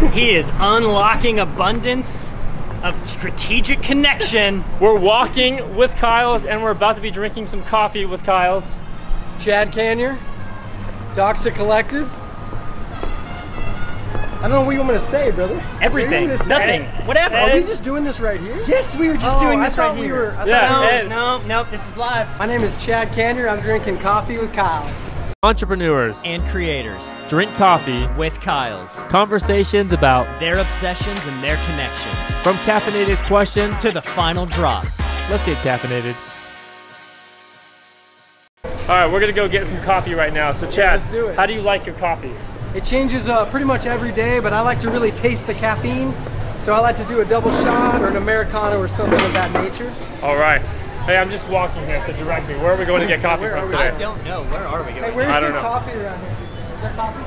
He is unlocking abundance of strategic connection. We're walking with Kyles, and we're about to be drinking some coffee with Kyles. Chad Canier, Doxa Collective. I don't know what you want me to say, brother. Everything, nothing, whatever. Are we just doing this right here? Yes, we were just doing this right here. No, this is live. My name is Chad Canier. I'm drinking coffee with Kyles. Entrepreneurs And creators drink coffee with Kyles. Conversations about Their obsessions and their connections. from caffeinated questions To the final drop. Let's get caffeinated. All right, we're gonna go get some coffee right now. So Chad, let's do it. How do you like your coffee? It changes pretty much every day, but I like to really taste the caffeine. So I like to do a double shot or an Americano or something of that nature. All right. Hey, I'm just walking here, so direct me. Where are we going to get coffee from today? I don't know. Where are we going? Hey, where's I don't your know. coffee around here? Is there coffee?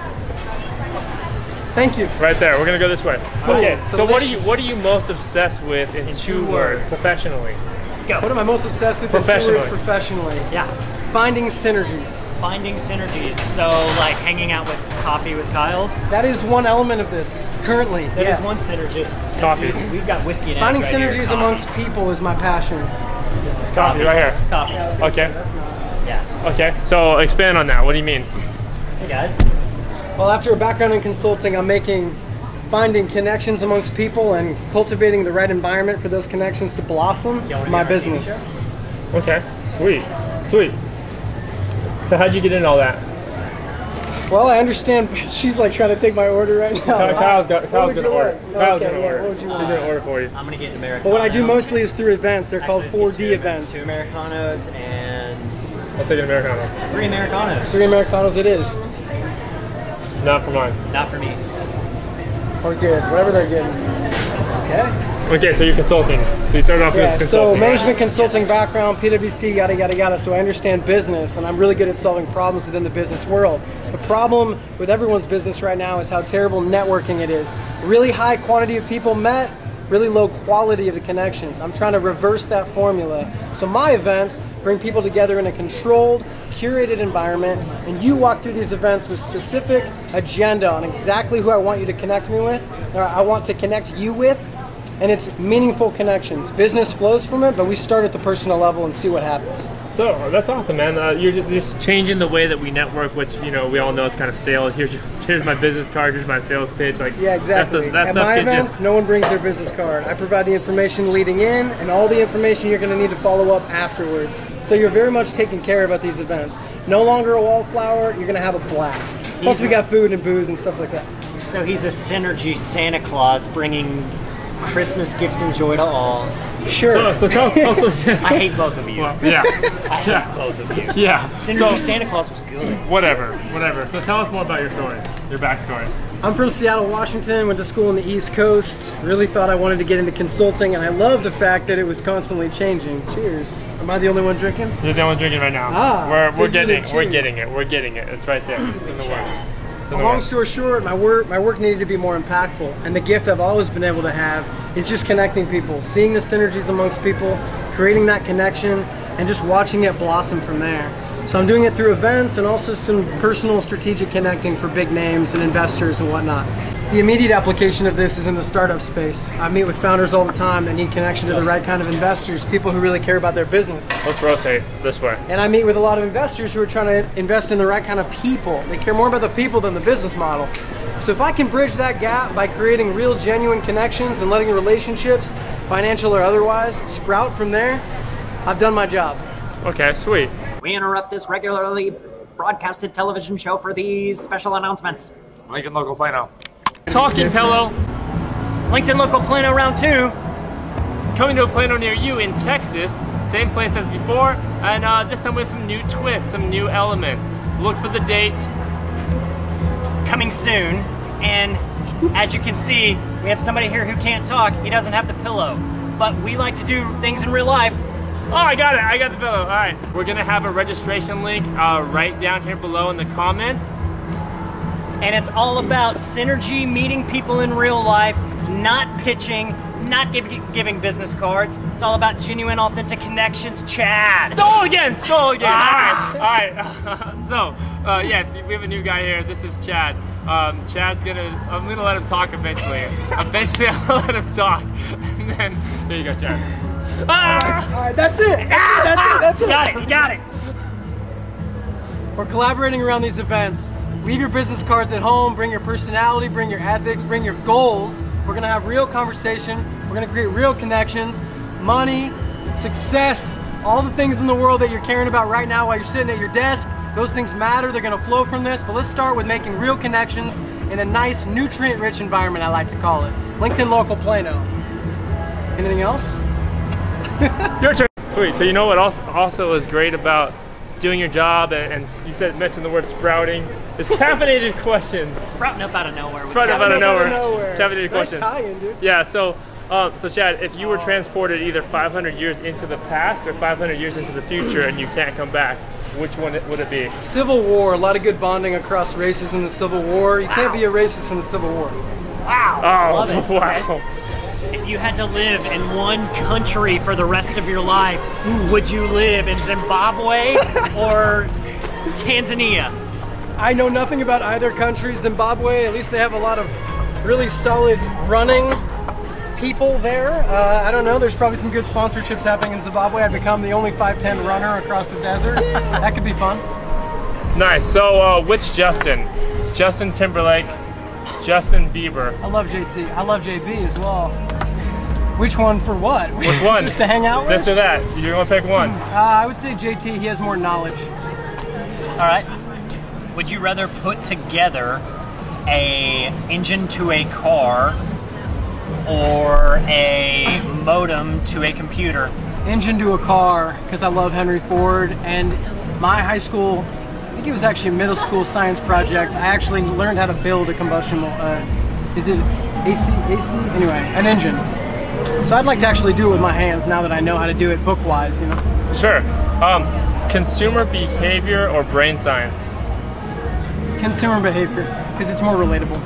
Thank you. Right there. We're gonna go this way. Cool. Okay. So Delicious. what are you most obsessed with in two words professionally? What am I most obsessed with in 2 words professionally? Yeah. Finding synergies. Finding synergies. So, like hanging out with coffee with Kyles. That is one element of this currently. That yes. is one synergy. Coffee. We've got whiskey and Finding eggs right synergies here. amongst people is my passion. Coffee right here. Coffee. Okay. Yeah. Okay. So expand on that. What do you mean? Hey guys. Well, after a background in consulting, I'm finding connections amongst people and cultivating the right environment for those connections to blossom my business. Okay. Sweet. Sweet. So how'd you get into all that? Well, I understand. She's like trying to take my order right now. Kyle's gonna order. Kyle's Okay, gonna yeah, order. what would you want? He's gonna order for you. I'm gonna get an Americano. But what I do mostly is through events. They're called Actually, let's 4D get events. 2 Americanos and I'll take an Americano. 3 Americanos. 3 Americanos it is. Not for mine. Not for me. Or good, whatever they're getting. Okay. Okay, so you're consulting. So you started off Yeah, with so consulting. management consulting background, PwC, yada, yada, yada. So I understand business, and I'm really good at solving problems within the business world. The problem with everyone's business right now is how terrible networking it is. Really high quantity of people met, really low quality of the connections. I'm trying to reverse that formula. So my events bring people together in a controlled, curated environment, and you walk through these events with specific agenda on exactly who I want you to connect me with, or I want to connect you with, and it's meaningful connections. Business flows from it, but we start at the personal level and see what happens. So that's awesome, man. You're just changing the way that we network, which we all know it's kind of stale. Here's my business card. Here's my sales pitch. Like Yeah, exactly. That At stuff my can events, just. no one brings their business card. I provide the information leading in and all the information you're going to need to follow up afterwards. So you're very much taken care of at these events. No longer a wallflower, you're going to have a blast. Plus we got food and booze and stuff like that. So he's a synergy Santa Claus bringing Christmas gifts and joy to all. Sure. So tell us also. I hate both of you. Yeah. I hate both of you. Yeah. Synergy Santa Claus was good. Whatever. So tell us more about your story, your backstory. I'm from Seattle, Washington, went to school on the East Coast, really thought I wanted to get into consulting, and I love the fact that it was constantly changing. Cheers. Am I the only one drinking? You're the only one drinking right now. Ah, we're big unit, getting cheers. We're getting it. It's right there. It's in the work. Long story short, my work needed to be more impactful, and the gift I've always been able to have is just connecting people, seeing the synergies amongst people, creating that connection, and just watching it blossom from there. So I'm doing it through events and also some personal strategic connecting for big names and investors and whatnot. The immediate application of this is in the startup space. I meet with founders all the time that need connection to the right kind of investors, people who really care about their business. Let's rotate this way. And I meet with a lot of investors who are trying to invest in the right kind of people. They care more about the people than the business model. So if I can bridge that gap by creating real, genuine connections and letting the relationships, financial or otherwise, sprout from there, I've done my job. Okay, sweet. We interrupt this regularly broadcasted television show for these special announcements. Lincoln Local Plano. Talking Pillow. LinkedIn Local Plano Round 2. Coming to a Plano near you in Texas. Same place as before, and this time with some new twists, some new elements. Look for the date. Coming soon. And as you can see, we have somebody here who can't talk. He doesn't have the pillow. But we like to do things in real life. Oh, I got it. I got the pillow. All right. We're going to have a registration link right down here below in the comments. And it's all about synergy, meeting people in real life, not pitching, not giving business cards. It's all about genuine, authentic connections. Chad. Stole again. All right. So, yes, we have a new guy here. This is Chad. I'm gonna let him talk eventually. Eventually, I'll let him talk. And then, there you go, Chad. All right, that's it. That's it. Got it. You got it. We're collaborating around these events. Leave your business cards at home, bring your personality, bring your ethics, bring your goals. We're gonna have real conversation. We're gonna create real connections, money, success, all the things in the world that you're caring about right now while you're sitting at your desk. Those things matter, they're gonna flow from this, but let's start with making real connections in a nice, nutrient-rich environment, I like to call it. LinkedIn Local Plano. Anything else? Your turn. Sweet. So you know what also is great about doing your job, and you mentioned the word sprouting, is caffeinated questions. Sprouting up out of nowhere. Sprouting up out of nowhere. Caffeinated questions. Nice tie-in, dude. Yeah. So Chad, if you were transported either 500 years into the past or 500 years into the future, and you can't come back, which one would it be? Civil War. A lot of good bonding across races in the Civil War. You can't be a racist in the Civil War. Wow. Oh, Love it. wow. If you had to live in one country for the rest of your life, would you live in Zimbabwe or Tanzania? I know nothing about either country. Zimbabwe, at least they have a lot of really solid running people there. I don't know, there's probably some good sponsorships happening in Zimbabwe. I'd become the only 5'10" runner across the desert. That could be fun. Nice. So which Justin? Justin Timberlake, Justin Bieber. I love JT. I love JB as well. Which one for what? Which one? Just to hang out with? This or that? You're gonna pick one. I would say JT, he has more knowledge. All right. Would you rather put together a engine to a car or a modem to a computer? Engine to a car, because I love Henry Ford, and my high school, I think it was actually a middle school science project, I actually learned how to build a combustion, is it AC? Anyway, an engine. So I'd like to actually do it with my hands now that I know how to do it book-wise, you know? Sure. Consumer behavior or brain science? Consumer behavior, because it's more relatable.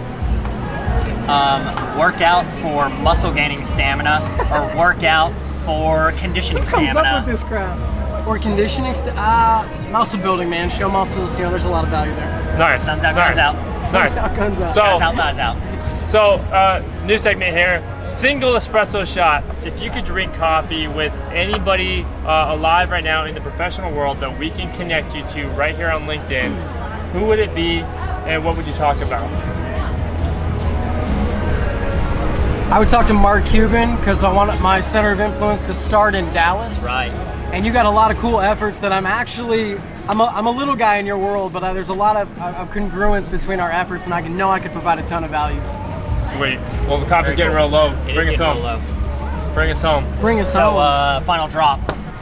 Work out for muscle gaining stamina or work out for conditioning Who comes stamina? up with this crap? Or conditioning, muscle building, man. Show muscles, you know, there's a lot of value there. Nice. Guns out, nice. guns out. Nice. Guns out. So, Guys out, guys out. New segment here. Single espresso shot. If you could drink coffee with anybody alive right now in the professional world that we can connect you to right here on LinkedIn, who would it be and what would you talk about? I would talk to Mark Cuban because I want my center of influence to start in Dallas. Right. And you got a lot of cool efforts that I'm a little guy in your world, but there's a lot of congruence between our efforts, and I could provide a ton of value. Sweet. Well, the coffee's getting real low. Bring us home. Bring us home. Bring us So, home. final drop.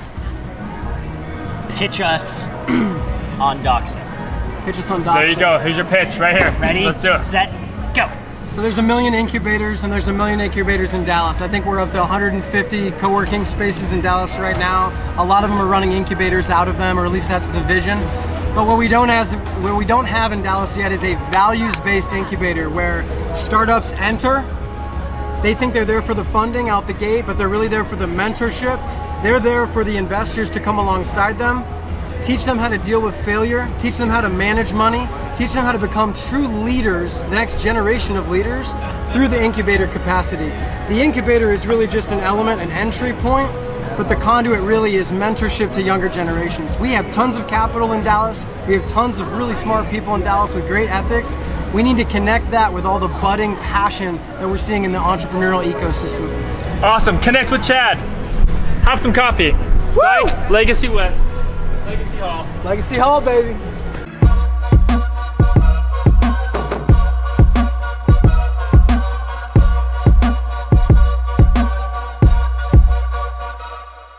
Pitch us on Doxing. Pitch us on Doxing. There you go. Here's your pitch right here. Ready, Let's do it. set, go. So there's 1 million incubators, and there's 1 million incubators in Dallas. I think we're up to 150 co-working spaces in Dallas right now. A lot of them are running incubators out of them, or at least that's the vision. But what we don't have in Dallas yet is a values-based incubator where startups enter. They think they're there for the funding out the gate, but they're really there for the mentorship. They're there for the investors to come alongside them, teach them how to deal with failure, teach them how to manage money, teach them how to become true leaders, the next generation of leaders, through the incubator capacity. The incubator is really just an element, an entry point, but the conduit really is mentorship to younger generations. We have tons of capital in Dallas. We have tons of really smart people in Dallas with great ethics. We need to connect that with all the budding passion that we're seeing in the entrepreneurial ecosystem. Awesome. Connect with Chad. Have some coffee. Psych, Legacy West. Legacy Hall. Legacy Hall, baby.